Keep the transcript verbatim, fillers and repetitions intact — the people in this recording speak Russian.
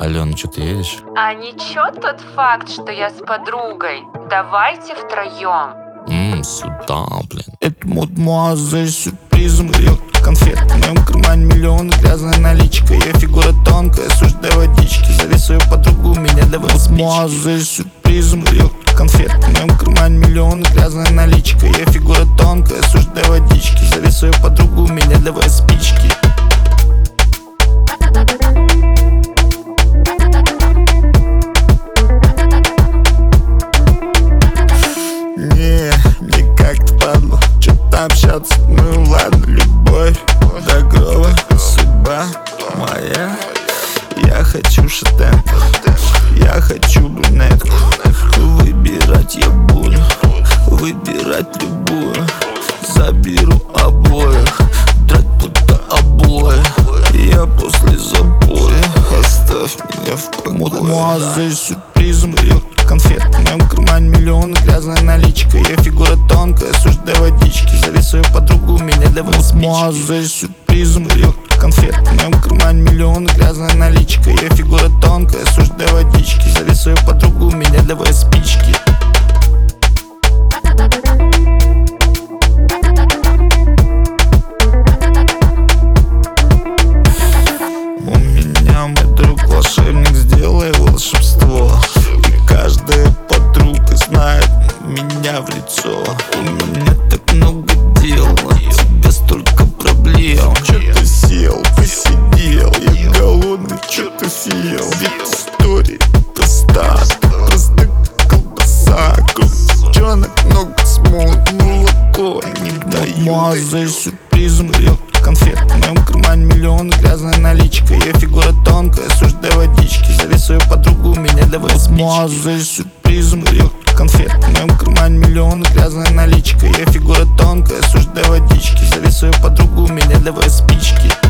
Алена, что ты едешь? А ничего тот факт, что я с подругой. Давайте втроем. Ммм, сюда, блин. Это мадемуазель с сюрпризом, грел конфет. В моем кармане миллион, грязная наличка. Я фигура тонкая, сушь до водички. Зови свою подругу, меня давай мадемуазель с сюрпризом, грел конфет. В моем кармане миллион, грязная наличка. Я фигура тонкая, сушь до водички. Зови свою подругу, меня давай спички. Не, не как-то падло, что-то общаться, ну ладно, любовь до гроба, судьба моя. Я хочу шатенку, я хочу брюнетку. Выбирать я буду, выбирать любую. Заберу обоих, драть будто обои. Я после запоя, оставь меня в покое. Мадемуазель с сюрпризом, грел конфет. В моем кармане миллион, грязная наличка. Я фигура тонкая, сушь до водички. Зови свою подругу, меня давай мадемуазель с сюрпризом, грел конфет. В моем кармане миллион, грязная наличка. Я фигура тонкая, сушь до водички. Зови свою подругу, меня давай спички. У меня мой друг волшебник, сделай волшебство. И каждая подруга знает меня в лицо. У меня так много дел, от тебя столько проблем. Чё ты сел, посидел, я голодный, чё ты съел? Ведь история проста, просто колбаса. Кружонок много смолот, молоко не даю. Мадемуазель с сюрпризом, грел конфет. В моем кармане миллион, грязная наличка. Я фигура тонкая, сушь до водички. Зови свою подругу, меня давай мадемуазель с сюрпризом, грел конфет. В моем кармане миллион, грязная наличка. Я фигура тонкая, сушь до водички. Зови свою подругу, меня давай спички.